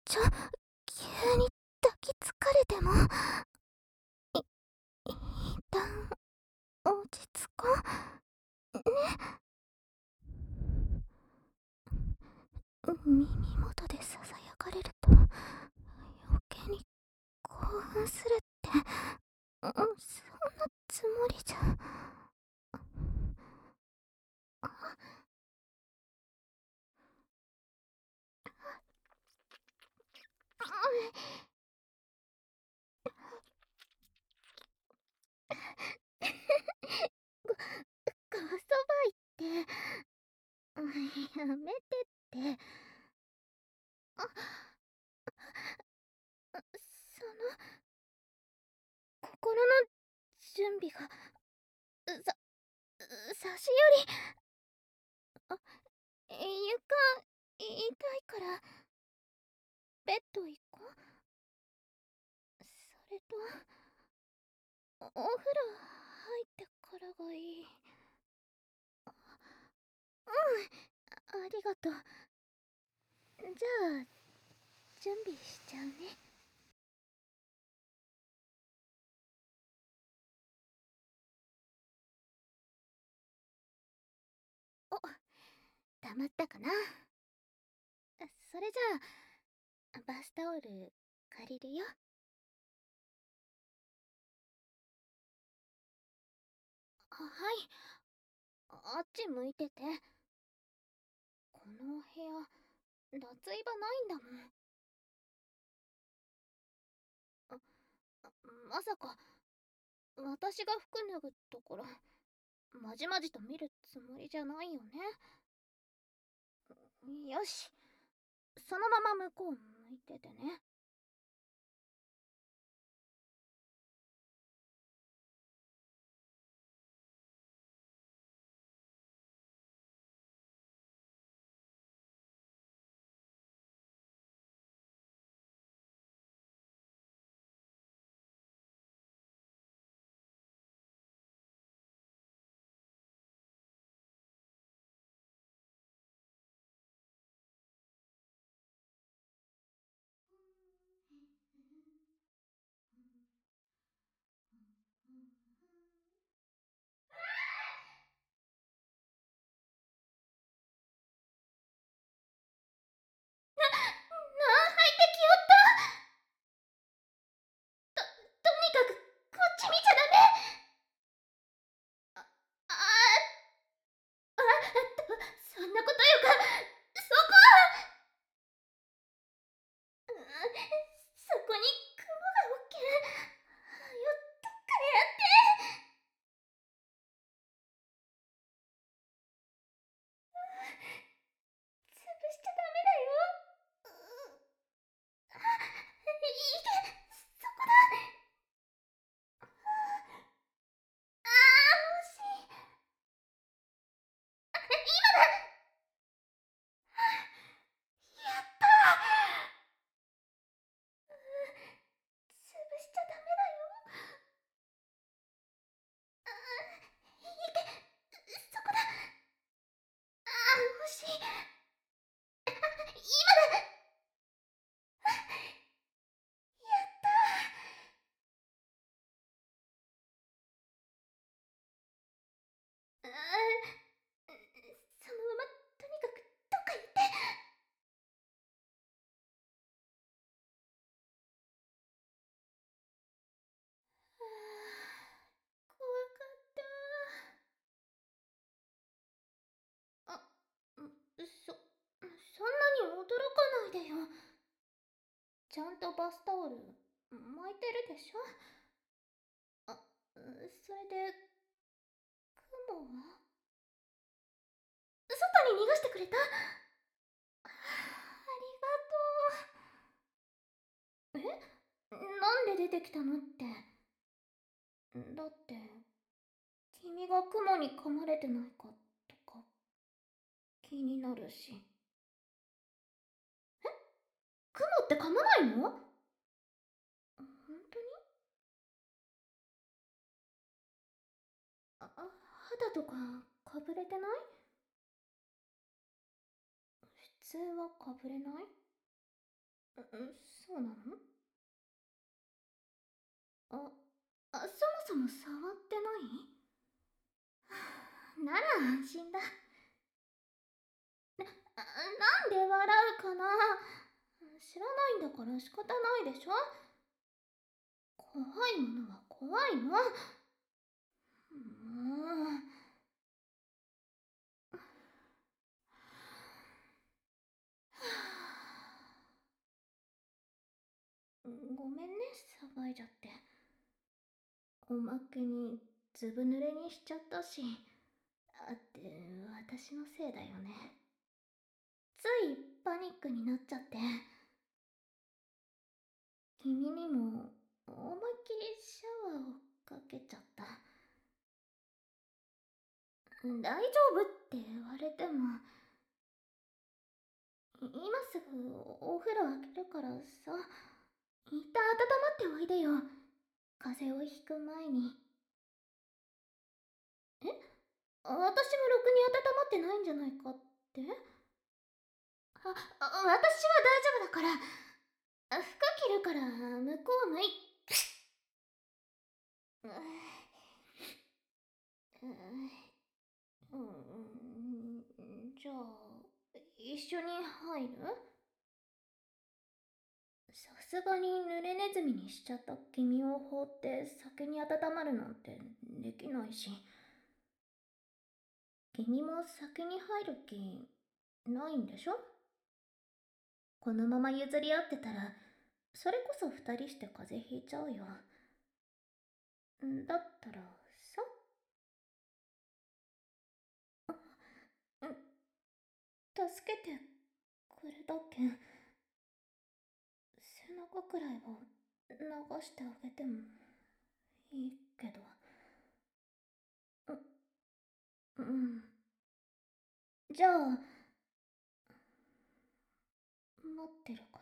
急に抱きつかれても、一旦落ち着こうね。耳元でささやかれると余計に興奮するって、そんなつもりじゃ。ごそばいってやめてって。その心の準備がさ差し寄り、床痛いからベッド行こう。それとお風呂入ってからがいい。ありがとう。じゃあ準備しちゃうね。お、黙ったかな。それじゃあバスタオル借りるよ。はい、あっち向いてて。この部屋脱衣場ないんだもん。まさか私が服脱ぐところまじまじと見るつもりじゃないよね。よし、そのまま向こう向いててね。入ってきよった。とにかくこっち見ちゃダメ。ああそんなことよか。そこはそこに雲がおっけん。よっとかやって。潰しちゃダメだよ。いけ、そこだ。惜しい。今だ。やったー。潰しちゃダメだよ。いけ、そこだ。惜しい。今だ。やったー。そのままとにかくどっか行って。怖かった。そんなに驚かないでよ。ちゃんとバスタオル巻いてるでしょ。それで雲は外に逃がしてくれた。ありがとう。なんで出てきたのって。だって君が雲に噛まれてないかとか気になるし。雲って噛まないの？本当に？肌とかかぶれてない？普通はかぶれない？ そうなの？あ、そもそも触ってない？なら安心だ。なんで笑うかな。知らないんだから仕方ないでしょ。怖いものは怖いの。もごめんね、騒いじゃって。おまけにずぶ濡れにしちゃったし。だって私のせいだよね。ついパニックになっちゃって。君にも思いっきりシャワーをかけちゃった。大丈夫って言われても、今すぐお風呂あげるからさ、一旦温まっておいでよ。風邪をひく前に。え、私もろくに温まってないんじゃないかって？私は大丈夫だから。服着るから向こう向い。ううじゃあ一緒に入る？さすがに濡れネズミにしちゃった君を放って先に温まるなんてできないし、君も先に入る気ないんでしょ？このまま譲り合ってたらそれこそ二人して風邪ひいちゃうよ。だったらさ、助けてくれたけん、背中くらいは流してあげてもいいけど。うん。じゃあ待ってるから。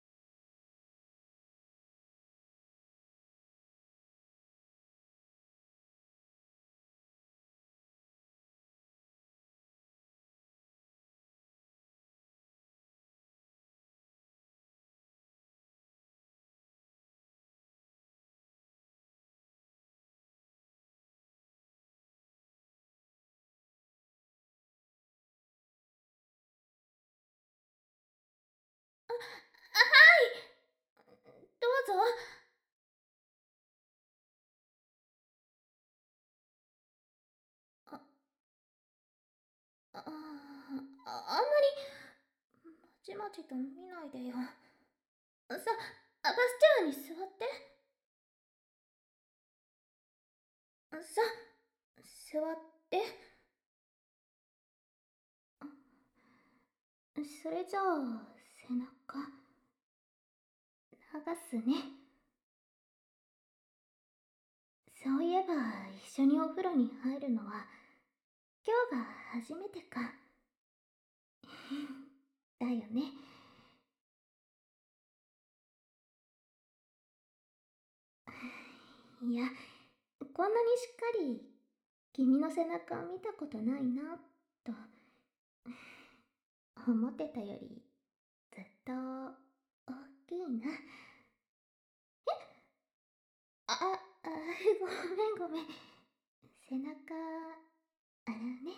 どうぞ。ああんまりまちまちと見ないでよ。バスチェアに座って。座って。それじゃあ背中流すね。そういえば一緒にお風呂に入るのは今日が初めてか。だよね。いや、こんなにしっかり君の背中見たことないなと思ってたよりずっと大きいな。ごめん。背中洗うね。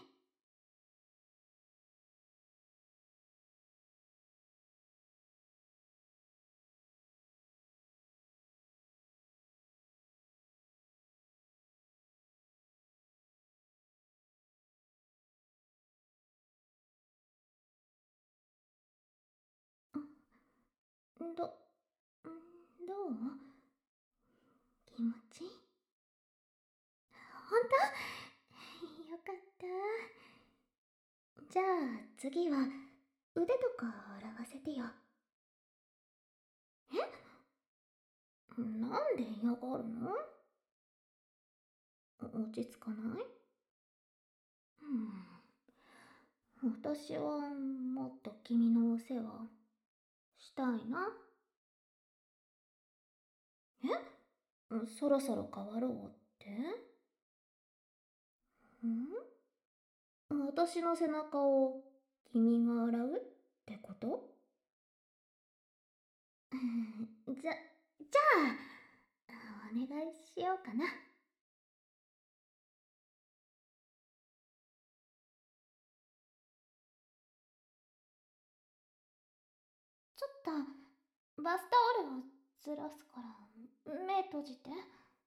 ど、どう？気持ちいい？ほんと？よかった。じゃあ次は腕とか洗わせてよ。なんで嫌がるの？落ち着かない？私はもっと君のお世話したいな。そろそろ変わろうって？私の背中を君が洗うってこと？ じゃあ、お願いしようかな。ちょっと、バスタオルをずらすから、目閉じて。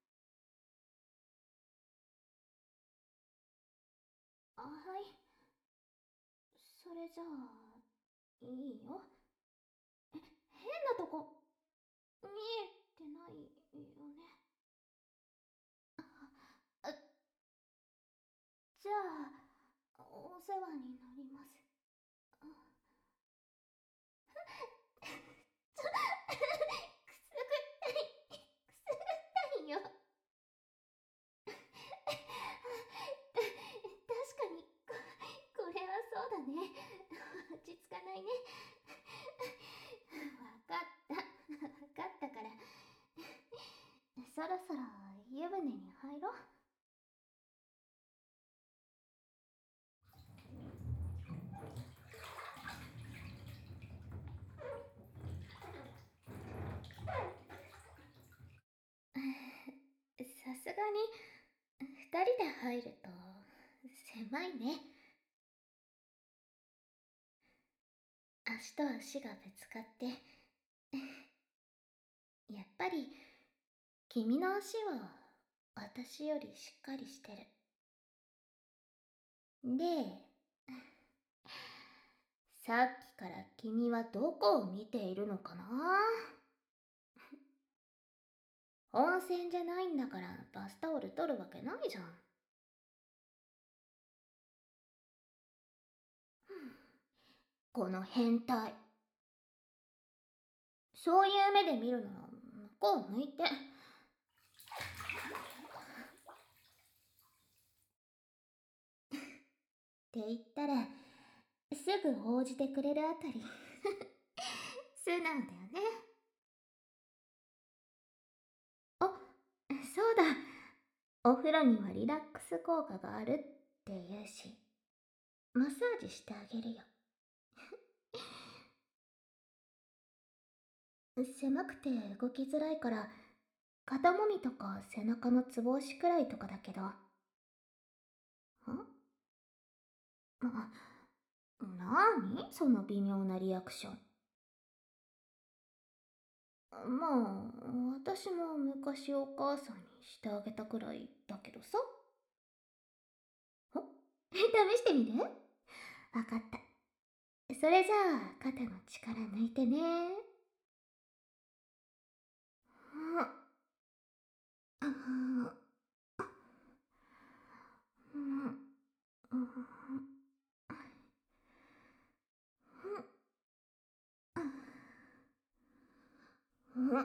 はい。それじゃあ、いいよ。変なとこ、見えてないよね。あ、じゃあ、お世話になります。あちょ、くすぐったい、くすぐったいよ。確かに、これはそうだね。落ち着かないね。わかった。わかったから。そろそろ湯船に入ろう。さすがに、二人で入ると、狭いね。足と足がぶつかって、やっぱり、君の足は、私よりしっかりしてる。で、さっきから君はどこを見ているのかな？温泉じゃないんだからバスタオル取るわけないじゃん。この変態。そういう目で見るなら向こう向いて。って言ったら、すぐ応じてくれるあたり。素直だよね。あ、そうだ。お風呂にはリラックス効果があるって言うし、マッサージしてあげるよ。狭くて動きづらいから、肩もみとか背中のつぼ押しくらいとかだけど。なにその微妙なリアクション。まあ、私も昔お母さんにしてあげたくらいだけどさ。試してみる？わかった。それじゃあ、肩の力抜いてね。うん、うん、うん、うん、うん、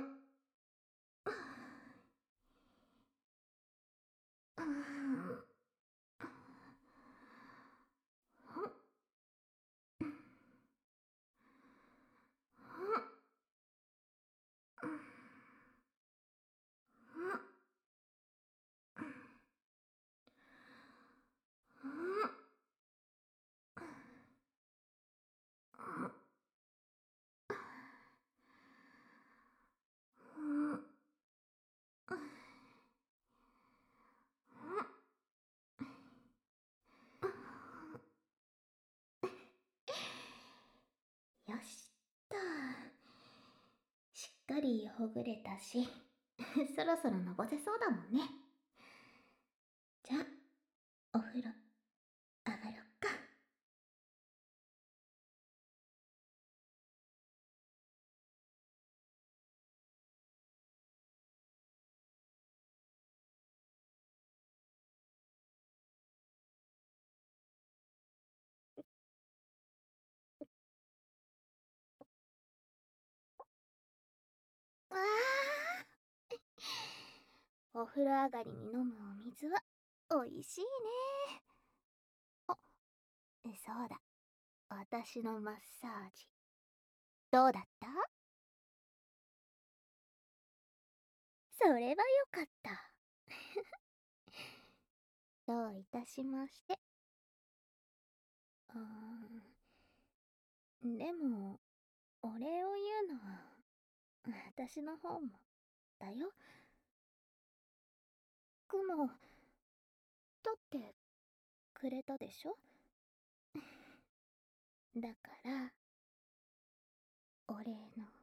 よしと。しっかりほぐれたし、そろそろのぼせそうだもんね。じゃあ、お風呂、上がろっか。わあ、お風呂上がりに飲むお水は、おいしいね。あ、そうだ。私のマッサージ。どうだった？それはよかった。どういたしまして。でも、お礼を言うのは私の方もだよ。雲取ってくれたでしょ。だからお礼の